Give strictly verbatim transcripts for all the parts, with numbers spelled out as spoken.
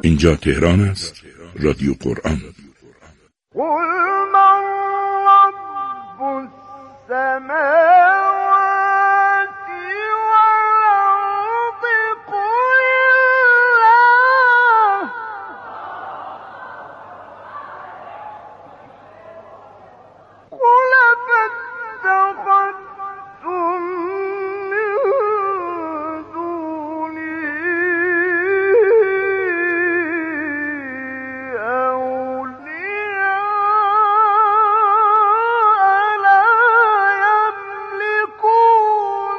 اینجا تهران است، رادیو قرآن. قل من رب السماوات والأرض قل الله قل فاتخذتم من دونه أولياء لا يملكون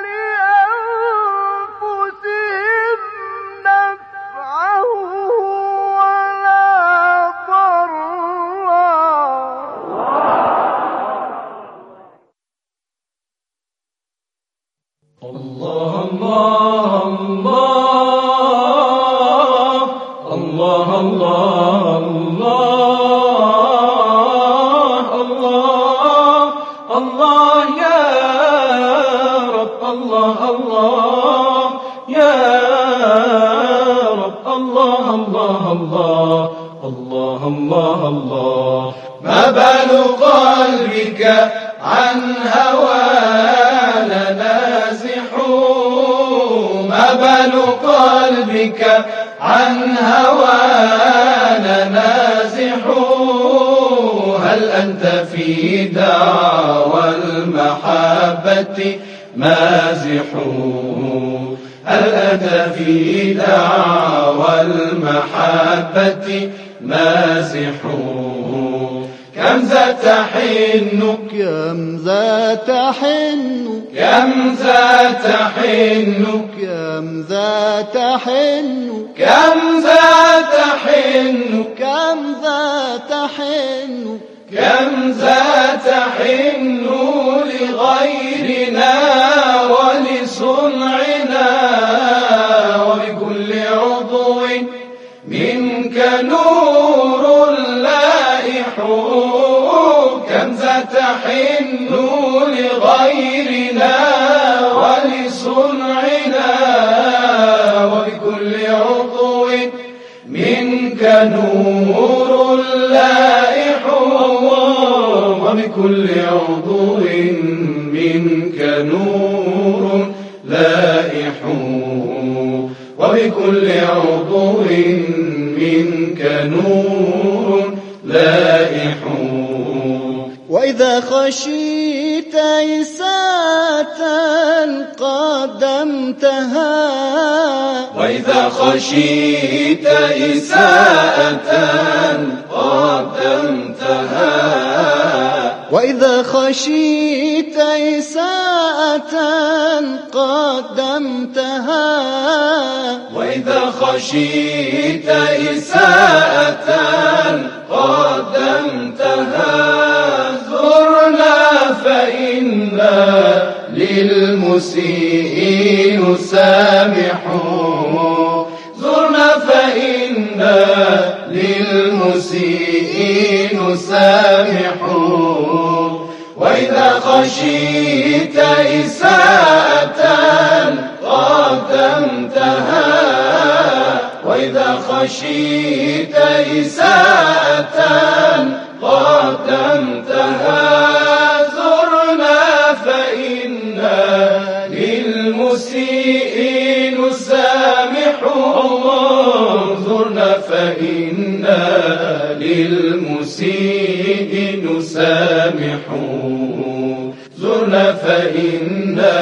لأنفسهم نفعا ولا ضرا. الله الله الله الله الله الله يا رب الله الله يا رب الله الله الله الله الله الله. ما بال قلبك عن هوانا نازح، ما بال قلبك عن هوانا نازح، هل أنت في دعوى المحبة مازح، هل أنت في دعوى المحبة مازح. كم ذا تحن كم ذا تحن كم ذا تحن كم ذا تحن كم ذا تحن كم ذا تحن كم ذا تحن لغيرنا ولصنعنا، وبكل عضو منك نور لائح. كم ذا تحن لغيرنا ولصنعنا، وبكل عضو منك نور لائح، وبكل عضو منك نور لائح، وبكل عضو منك نور لائح. وإذا خشيت إساءة قدمتها وإذا خشيت إساءة قدمتها وإذا خشيت إساءة قدمتها وإذا خشيت إساءة قدمتها، زرنا فإنا للمسيء نسامح، زرنا فإنا للمسيء نسامح. وإذا خشيت إساءة قدمتها وإذا خشيت إساءة قدمتها، زرنا فإنا للمسيء نسامح، زرنا فإنا للمسيء نسامح، زرنا فإنا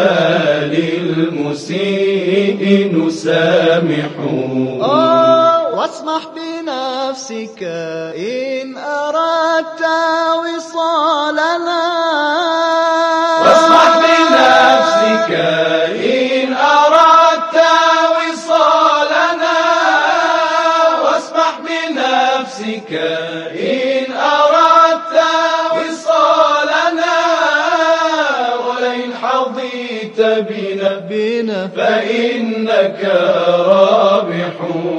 للمسيء نسامح. واسمح بنفسك إن أردت وصالنا، واسمح بنفسك إن أردت وصالنا، واسمح بنفسك إن أردت وصالنا، ولئن حظيت بنا بنا فإنك رابح،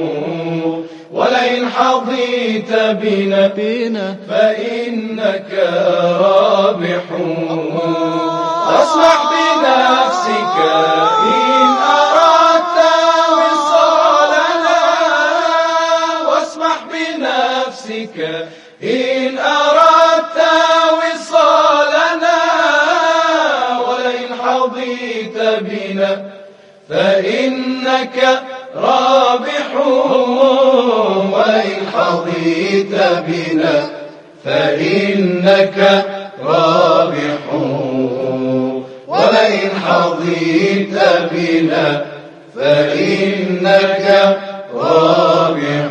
ولئن حظيت بنا بنا فإنك رابح. واسمح بنفسك إن أردت وصالنا، بنفسك إن أردت وصالنا ولئن حظيت بنا فإنك رابح ولئن حظيت بنا فإنك رابح ولئن حظيت بنا فإنك رابح.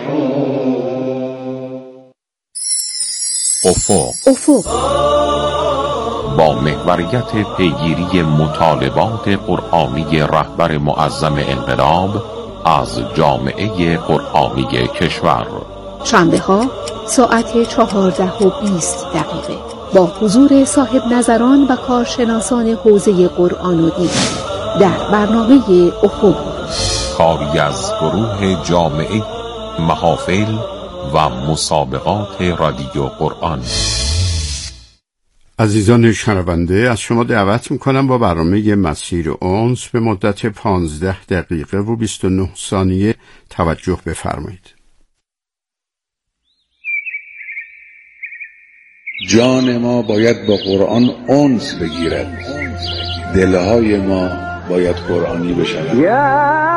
افق افق با محوریت پیگیری مطالبات قرآنی رهبر معظم انقلاب از جامعه قرآنی کشور، شنبه ها ساعت چهارده و بیست دقیقه با حضور صاحب نظران و کارشناسان حوزه قرآن و دین در برنامه افق، کاری از گروه جامعه محافل و مسابقات رادیو قرآن. عزیزان شنونده، از شما دعوت میکنم با برنامه مسیر انس به مدت پانزده دقیقه و بیست و نه ثانیه توجه بفرمایید. جان ما باید با قرآن انس بگیرد، دلهای ما باید قرآنی بشود.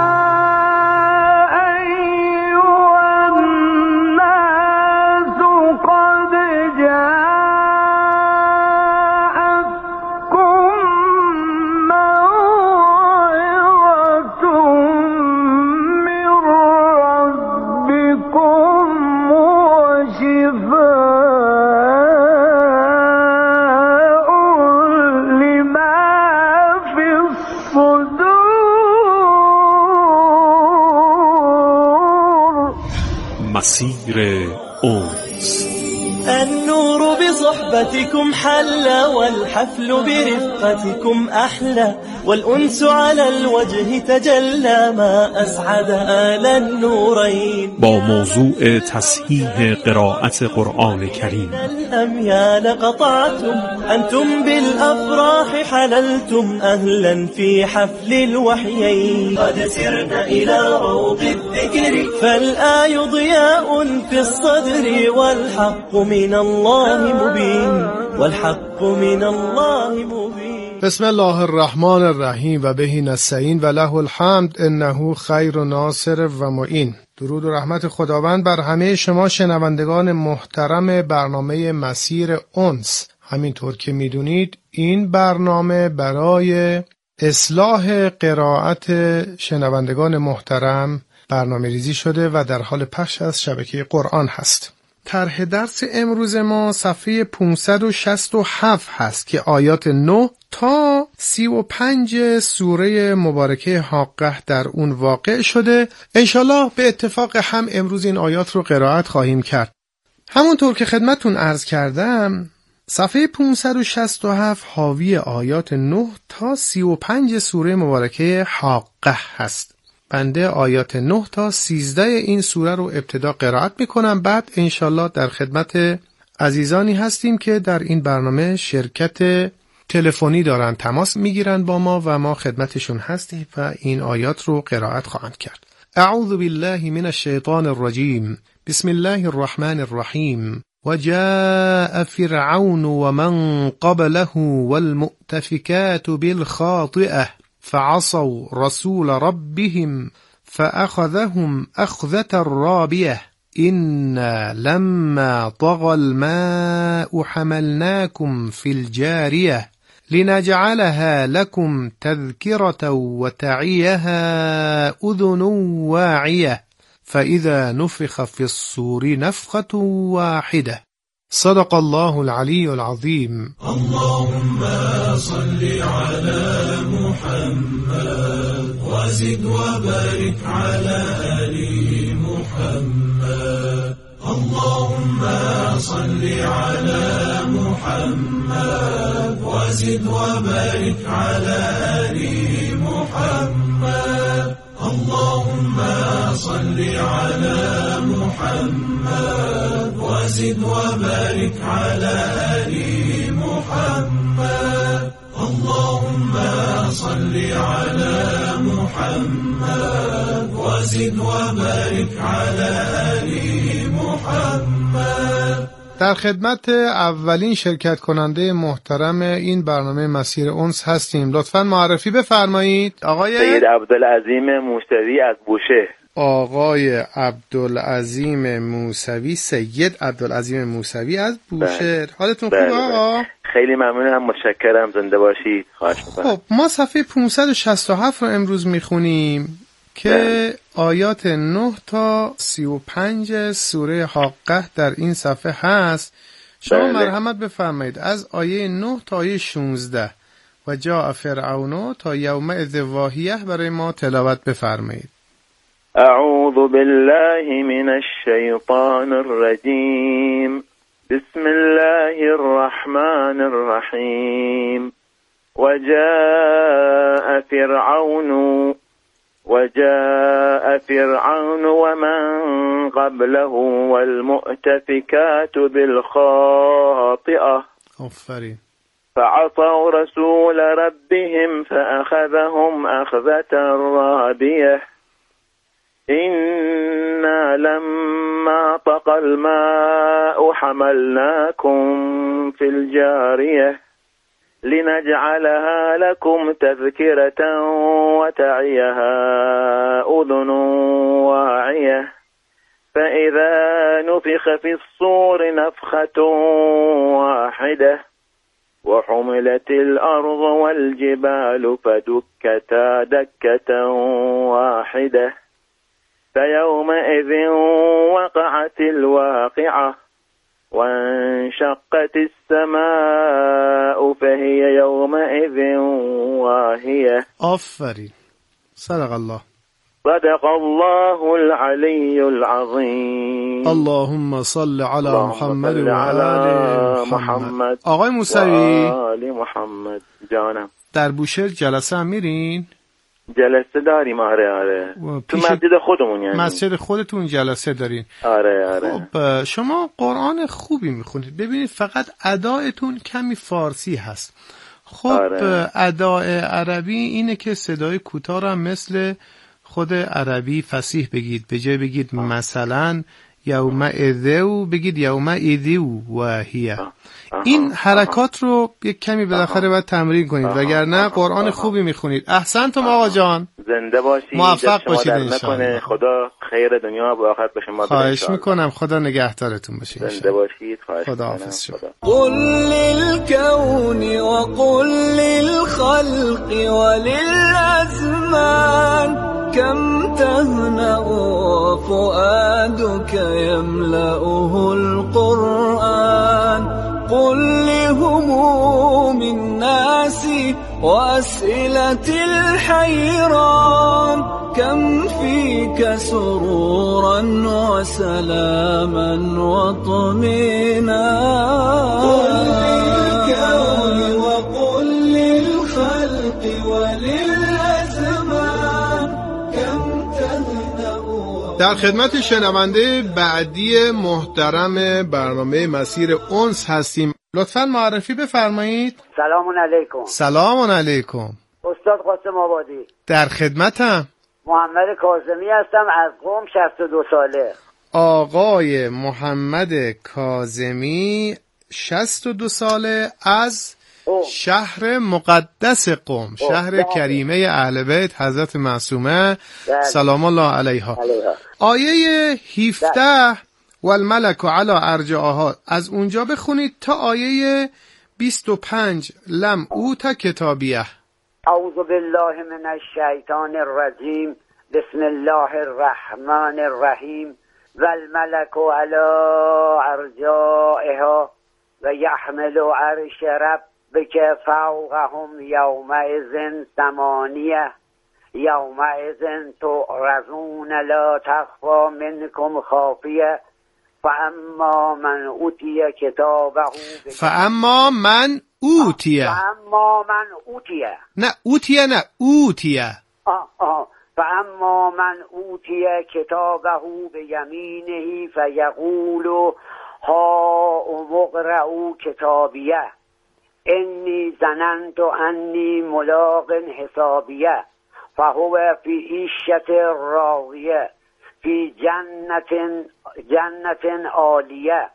مسیر انس. النور بصحبتكم حلى والحفل برفقتكم أحلى والأنس على الوجه تجلى ما أسعد آل النورين. با موضوع تصحیح قرائت قرآن کریم. الأميال قطعتم أنتم بالأفراح حللتم أهلا في حفل الوحيين. قد سرنا إلى روض الذكر فالآي ضياء في الصدر والحق من الله مبين والحق من الله مبين. بسم الله الرحمن الرحیم و بهی نستعین و له الحمد انه خیر و ناصر و معین. درود و رحمت خداوند بر همه شما شنوندگان محترم برنامه مسیر انس. همینطور که میدونید این برنامه برای اصلاح قرائت شنوندگان محترم برنامه ریزی شده و در حال پخش از شبکه قرآن هست. طرح درس امروز ما صفحه پانصد و شصت و هفت هست که آیات نه تا سی و پنج سوره مبارکه حاقه در اون واقع شده. انشالله به اتفاق هم امروز این آیات رو قرائت خواهیم کرد. همونطور که خدمتون عرض کردم صفحه پانصد و شصت و هفت حاوی آیات نه تا سی و پنج سوره مبارکه حاقه هست. بنده آیات نه تا سیزده این سوره رو ابتدا قرائت میکنم، بعد انشالله در خدمت عزیزانی هستیم که در این برنامه شرکت تلفنی دارن، تماس میگیرن با ما و ما خدمتشون هستیم و این آیات رو قرائت خواهند کرد. اعوذ بالله من الشیطان الرجیم. بسم الله الرحمن الرحیم. وجاء فرعون ومن قبله والمؤتفكات بالخاطئة فعصوا رسول ربهم فأخذهم أخذة رابية إنا لما طغى الماء حملناكم في الجارية لنجعلها لكم تذكرة وتعيها أذن واعية فإذا نفخ في الصور نفخة واحدة. صدق الله العلي العظيم. اللهم صل على محمد وزد وبارك على آل محمد. اللهم صل على محمد وزد وبارك على آل محمد. اللهم صل على محمد وزد وبارك على آل محمد. اللهم صل على محمد وزد وبارك على آل محمد. در خدمت اولین شرکت کننده محترم این برنامه مسیر انس هستیم. لطفاً معرفی بفرمایید. آقای سید عبدالعظیم موسوی از بوشهر. آقای عبدالعظیم موسوی، سید عبدالعظیم موسوی از بوشهر. حالتون خوبه آقا؟ خیلی ممنونم، متشکرم، زنده باشید. خواهش می‌کنم. خب ما صفحه پانصد و شصت و هفت رو امروز میخونیم که ده. آیات نه تا سی و پنج سوره حاقه در این صفحه هست. شما بله. مرحمت بفرمایید از آیه نه تا آیه شانزده و جاء فرعون تا یومئذ واهیه برای ما تلاوت بفرمایید. اعوذ بالله من الشیطان الرجیم. بسم الله الرحمن الرحیم. وجاء فرعون وجاء فرعون ومن قبله والمؤتفكات بالخاطئة آفرین. فعصوا رسول ربهم فأخذهم أخذة رابية إنا لما طغى الماء حملناكم في الجارية لنجعلها لكم تذكرة وتعيها أذن واعية فإذا نفخ في الصور نفخة واحدة وحملت الأرض والجبال فدكتا دكة واحدة فيومئذ وقعت الواقعة وانشقت السماء فهي يومئذ واهية. آفرین. صدق الله. صدق الله العلي العظيم. اللهم صل على محمد و آل محمد. آقای موسوی آل محمد. جانم. در بوشهر جلسه هم میرین؟ جلسه داریم. آره آره. تو مسجد خودمون یعنی. مسجد خودتون جلسه دارین؟ آره آره. خب شما قرآن خوبی میخونید. ببینید فقط ادایتون کمی فارسی هست. خب آره. ادای عربی اینه که صدای کوتاه را مثل خود عربی فصیح بگید. به جای بگید آه. مثلا یومئذ بگید یومئذ واهیه. این حرکات رو یک کمی بالاخره باید تمرین کنید وگرنه قرآن خوبی میخونید. احسنتم آقا جان. زنده باشید. موفق باشید انشاءالله. خدا خیر دنیا و آخرت به شما بده. خواهش میکنم. خدا نگهدارتون باشه. زنده باشید. خواهش خدا حافظ شما. قل للكون وقل للخلق وللأزمان كم تهنأ فؤادك يملأه القرآن قل لهموم الناس وأسئلة الحيران كم فيك سرورا وسلاما وطمئنانا قل للكون وقل للخلق وللأزمان كم تهنأ. در خدمت شنونده بعدی محترم برنامه مسیر انس هستیم. لطفاً معرفی بفرمایید. سلام علیکم. سلام علیکم. استاد قاسم آبادی. در خدمتم. محمد کاظمی هستم از قم، شصت و دو ساله. آقای محمد کاظمی شصت و دو ساله از اوه. شهر مقدس قم، شهر اوه. کریمه اهل بیت حضرت معصومه سلام الله علیها. علیها. آیه هفده والملک علی ارجاها از اونجا بخونید تا آیه بیست و پنج لم اوت کتابیه. اعوذ بالله من الشیطان الرجیم. بسم الله الرحمن الرحیم. والملک علی ارجائها و یحمل عرش ربک فوقهم یومئذ ثمانیه یومئذ تعرضون لا تخفی منکم خافیه فاما من اوتی کتابه فاما من اوتیه فاما من اوتیه نه اوتیه نه اوتیه آه آه فاما من اوتیه کتابه بیمینه فیقول ها اقرؤوا کتابیه انی ظننت انی ملاق حسابیه فهو فی عیشة راضیه فی جنت جنت عالیه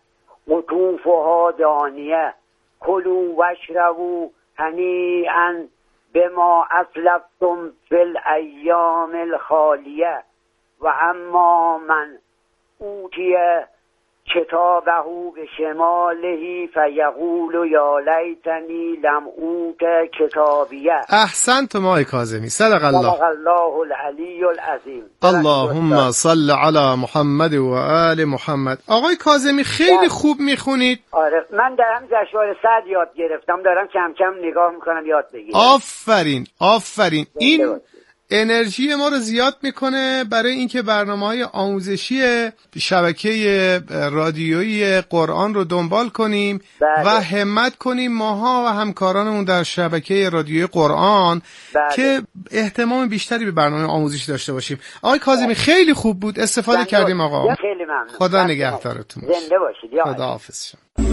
قطوفها دانیه کلوا واشربوا هنیئا بما اسلفتم فی الایام الخالیه و اما من اوتی کتابه به شماله فیقول یا لیتنی لم اوت کتابیه. احسنتم آقای کاظمی، صدق الله. صدق الله العلی العظیم. اللهم صل علی محمد و آل محمد. آقای کاظمی خیلی خوب میخونید. آره من دارم جشنواره صد یاد گرفتم، دارم کم کم نگاه میکنم یاد بگیرم. آفرین آفرین. این انرژی ما رو زیاد میکنه برای اینکه برنامه‌های آموزشی شبکه رادیویی قرآن رو دنبال کنیم بله. و همت کنیم ماها و همکارانمون در شبکه رادیویی قرآن بله. که احتمام بیشتری به برنامه آموزشی داشته باشیم. آقای کاظمی خیلی خوب بود، استفاده بله. کردیم آقا. خیلی ممنون. خدا نگهدارتون. زنده باشید. خدا حافظ.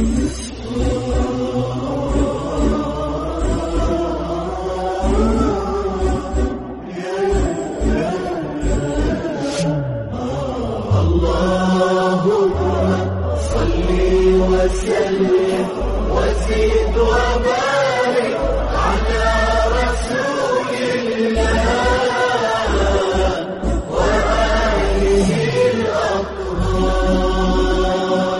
وسلم وزد وبارك على رسول الله وآله الأطهار.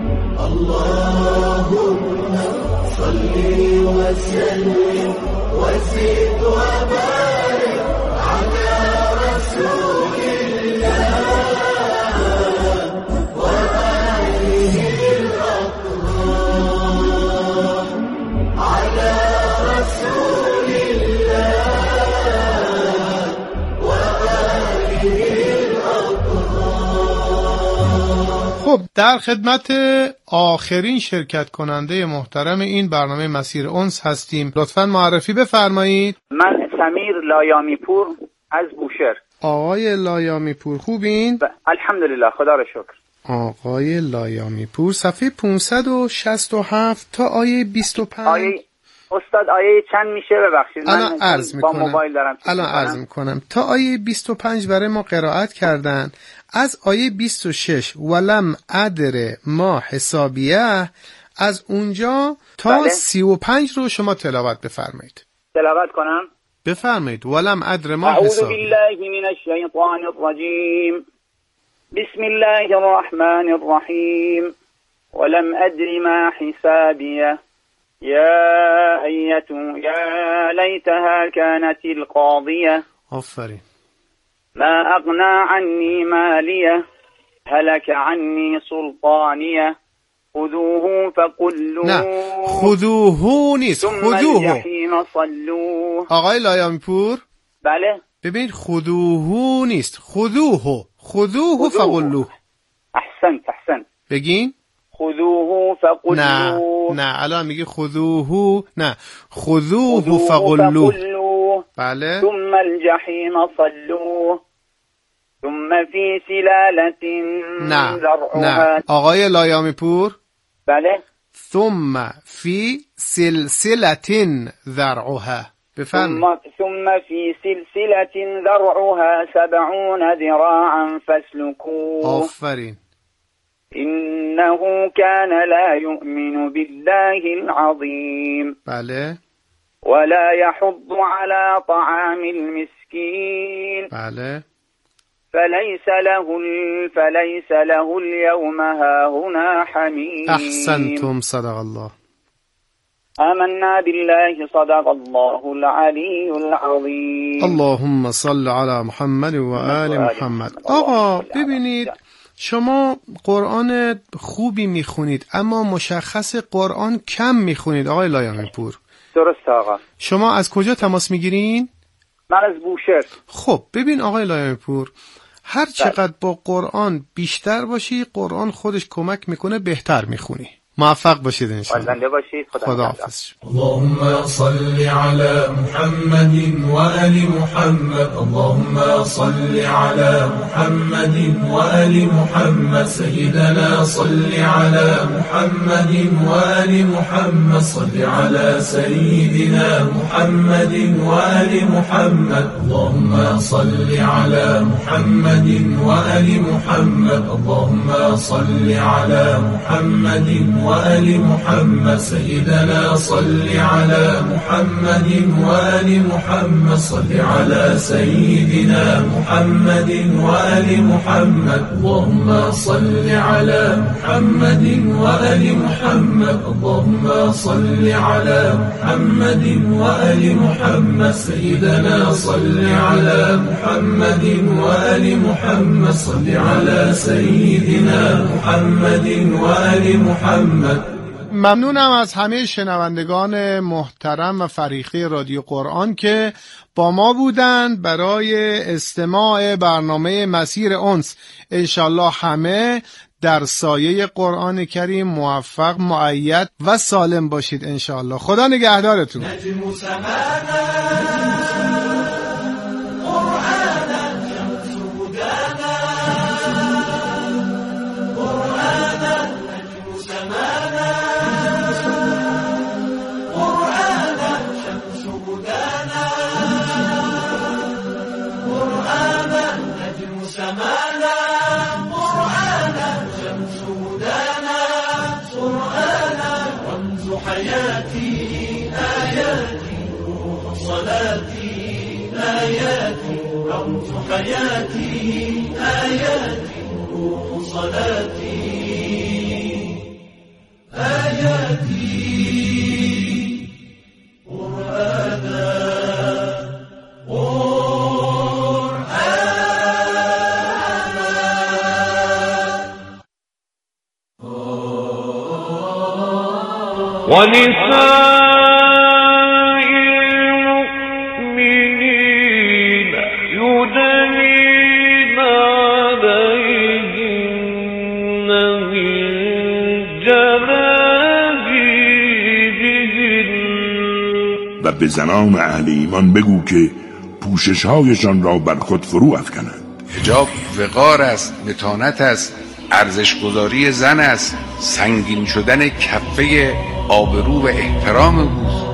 اللهم صل وسلم وزد وبارك على رسول الله وآله خب در خدمت آخرین شرکت کننده محترم این برنامه مسیر انس هستیم. لطفاً معرفی بفرمایید. من سمیر لایامی پور از بوشهر. آقای لایامی پور خوبین؟ ب... الحمدلله خدا را شکر. آقای لایامی پور صفحه پانصد و شصت و هفت تا آیه بیست و پنج. آیه استاد آیه چند میشه ببخشید؟ الان عرض با میکنم. موبایل دارم. الان عرض میکنم. تا آیه بیست و پنج برای ما قرائت کردن. از آیه بیست و شش ولم ادر ما حسابیه، از اونجا تا بله. سی و پنج رو شما تلاوت بفرمایید. تلاوت کنم؟ بفرمایید. ولم ادر ما اعوذ حسابیه. بالله من الشیطان الرجیم. بسم الله الرحمن الرحیم. ولم ادر ما حسابیه یا ایتو یا لیتها كانت القاضیه. آفرین. ما اغنا عنی مالیه هلك عنی سلطانیه خذوه فقلوه. نه خذوه نیست، خذوه. الجحیم صلوه. آقای لایامی پور بله ببین خذوه نیست، خذوه خذوه فقلوه. احسنت احسنت. بگین خذوه فقلوه. نه نه الان میگه خذوه، نه خذوه فقلوه. بله. ثم الجحیم صلوه ثم فی سلالة نه ذرعها. نه آقای لایامی پور بله. ثم فی سلسلة ذرعها. بفرمایید. ثم فی سلسلة ذرعها سبعون ذراعا فاسلكوه. آفرین. إنه كان لا يؤمن بالله العظيم. بله. ولا يحض على طعام المسكين. بله. فليس له فليس له اليوم هاهنا حميم. احسنتم صدق الله. آمنا بالله صدق الله العلي العظيم. اللهم صل على محمد و آل محمد. آقا ببینید شما قرآن خوبی میخونید اما مشخص قرآن کم میخونید آقای لایامی پور. درست آقا. شما از کجا تماس میگیرین؟ من از بوشهر. خب ببین آقای لایامی پور، هر چقدر با قرآن بیشتر باشی قرآن خودش کمک میکنه بهتر میخونی. موفق باشید انشاءالله. زنده باشید. خدا خداحافظ. اللهم صل على محمد وآل محمد. اللهم صل على محمد وآل محمد. سيدنا صل على محمد وآل محمد. صل على سيدنا محمد وآل محمد. اللهم صل على محمد وآل محمد. اللهم صل على محمد وآل محمد. سيدنا صل على محمد وآل محمد. صل على سيدنا محمد وآل محمد. اللهم صل على محمد وآل محمد. اللهم صل على محمد وآل محمد. سيدنا صل على محمد وآل محمد. صل على سيدنا محمد وآل محمد. ممنونم از همه شنوندگان محترم و فریقی رادیو قرآن که با ما بودند برای استماع برنامه مسیر انس. انشالله همه در سایه قرآن کریم موفق، مؤید و سالم باشید انشالله. خدا نگهدارتون. حياتي آياتي روح صلاتي آياتي قرآنا قرآنا ونساء و به زنان اهل ایمان بگو که پوشش‌هایشان را بر خود فرو افکنند. حجاب وقار است، متانت است، ارزش‌گذاری زن است، سنگین شدن کفه آبرو و احترام اوست.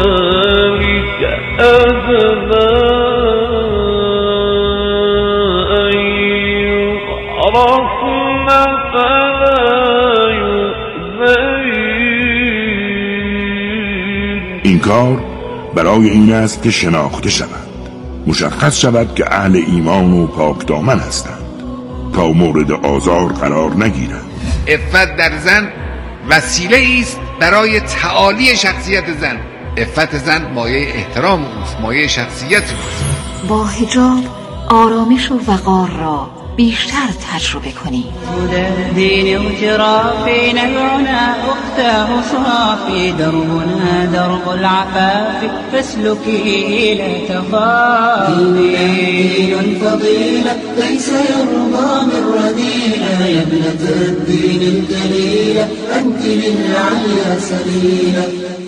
این کار برای این است که شناخته شود، مشخص شود که اهل ایمان و پاک دامن هستند تا مورد آزار قرار نگیرند. عفت در زن وسیله است برای تعالی شخصیت زن. عفت زن مایه احترام اوست، مایه شخصیت اوست. با حجاب آرامش و وقار را بیشتر تجربه کنید. دین اغترافی نبعنا اختاه صافی دربنا درب العفاف فاسلكي لا تخافي. دين فضيلة ليس يرضى من رذيلة يا ابنة الدين الجليلة أنت للعليا سبيلة.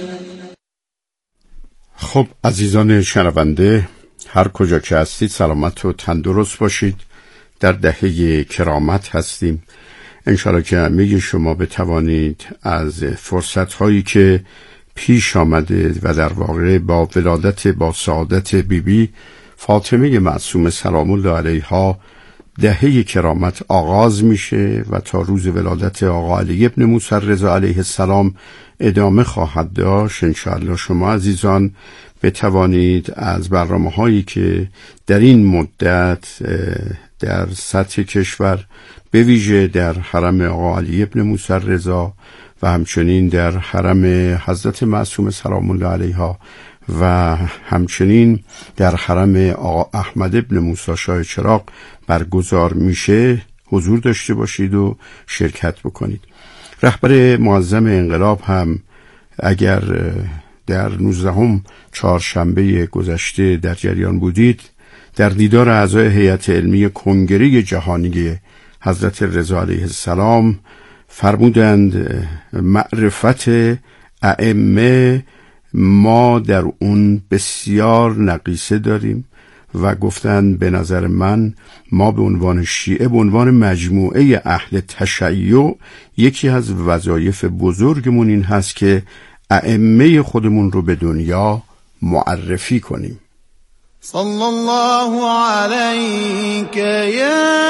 خب عزیزان شنونده، هر کجا که هستید سلامت و تندرست باشید. در دهه کرامت هستیم. انشاءالله که همه شما بتوانید از فرصت‌هایی که پیش آمده و در واقع با ولادت با سعادت بیبی بی فاطمه معصومه سلام الله علیها دهه کرامت آغاز میشه و تا روز ولادت آقا علی ابن موسی رضا علیه السلام ادامه خواهد داشت. انشاءالله شما عزیزان بتوانید از برنامه‌هایی که در این مدت در سطح کشور به ویژه در حرم آقا علی ابن موسی رضا و همچنین در حرم حضرت معصومه سلام الله علیها و همچنین در حرم آقا احمد ابن موسی شاه چراغ برگزار میشه حضور داشته باشید و شرکت بکنید. رهبر معظم انقلاب هم اگر در نوزدهم چهارشنبه گذشته در جریان بودید، در دیدار اعضای هیئت علمی کنگره جهانی حضرت رضا علیه السلام فرمودند معرفت ائمه ما در اون بسیار نقیصه داریم و گفتند به نظر من ما به عنوان شیعه، به عنوان مجموعه اهل تشیع، یکی از وظایف بزرگمون این هست که ائمه خودمون رو به دنیا معرفی کنیم. صلی الله علیک یا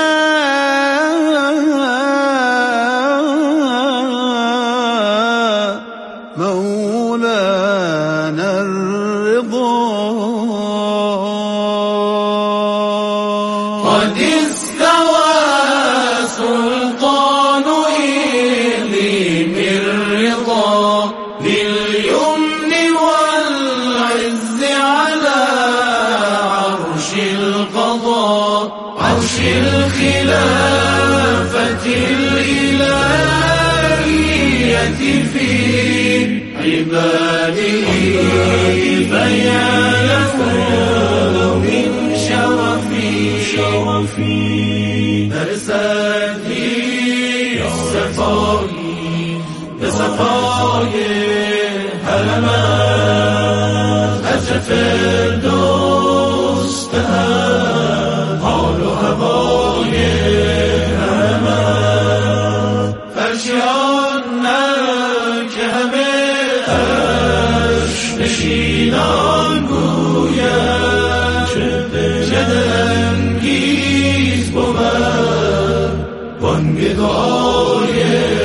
مولانا الرضا قد استوى سلطان إليم الرضا لليمن والعز على عرش القضاء عرش الخلافة الإلهية في عباده فيا له من شرفي شرفي برسدي صفاي بصفاي هلمت از فردوس دهد حال و هوای هلمت فرشیان که همه نشینان گوید چه دلانگیز بود بانگ دعای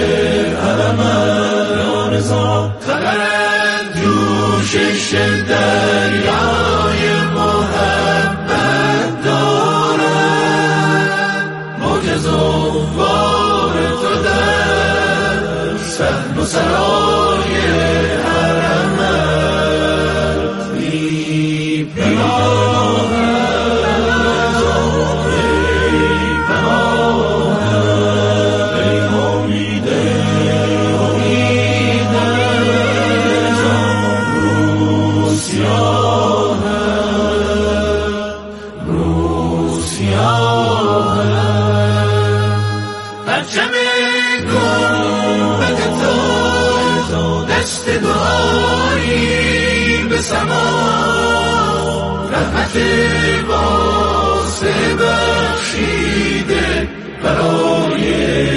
علمت یا رضا خبرد جوشش دریای محبت دارد موج زوار تو در صحن و سرای رحمت واسع بخشیده برای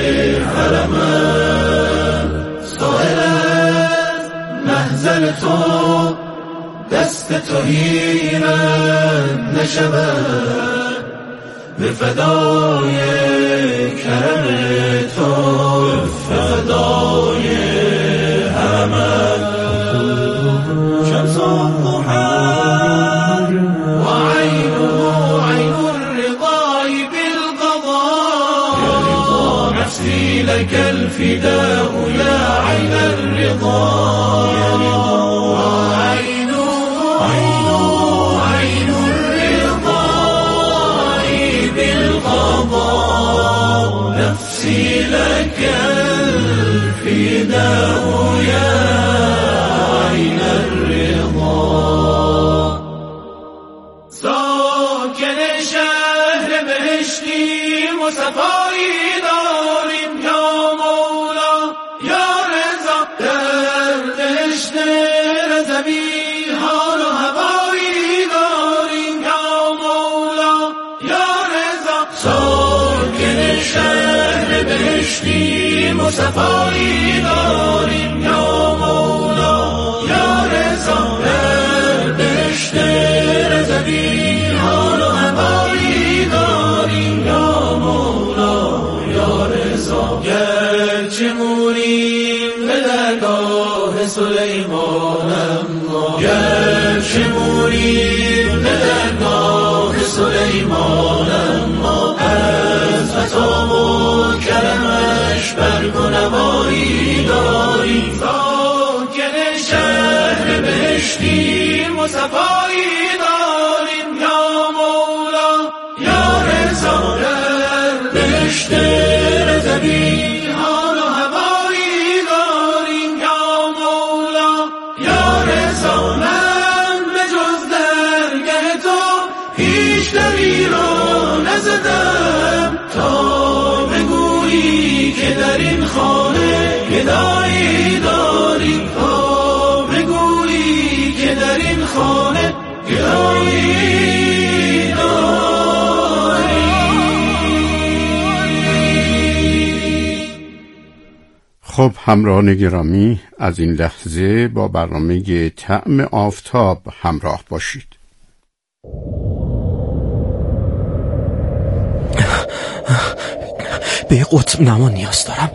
حرمت سائل از محضر تو دست تو حیرت نشود به فدای کرم تو به فدای حرمت شمس الضحى وعينه عين الرضا بالقضاء يا رضا نفسي لك الفداء يا عين الرضا يا رضا وعينه عين الرضا بالقضاء نفسي لك الفداء يا عين الرضا ساکن شهر بهشتی مصطفی داریم یا مولا یا رضا در بهشت رضوی حال و هوایی داریم یا مولا یا رضا ساکن شهر بهشتی مصطفی داریم یا مولا یا رضا در بهشت رضوی حال و هوایی داریم یا مولا یا رضا گرچه موریم به درگاه سلیمان اما گرچه موریم به درگاه سلیمان اما از عطا و کرمش برگ و نوایی داریم ساکن شهر بهشتی مصطفی داریم یا مولا یا رضا در بهشت رضوی حال و هوایی داریم یا مولا یا رضا من به جز درگه تو هیچ دری را نزدم تا بگویی که در این خانه گدایی داری، تا بگویی که در این خانه گدایی خب همراهان گرامی، از این لحظه با برنامه طعم آفتاب همراه باشید. به قطب نما نیاز دارم.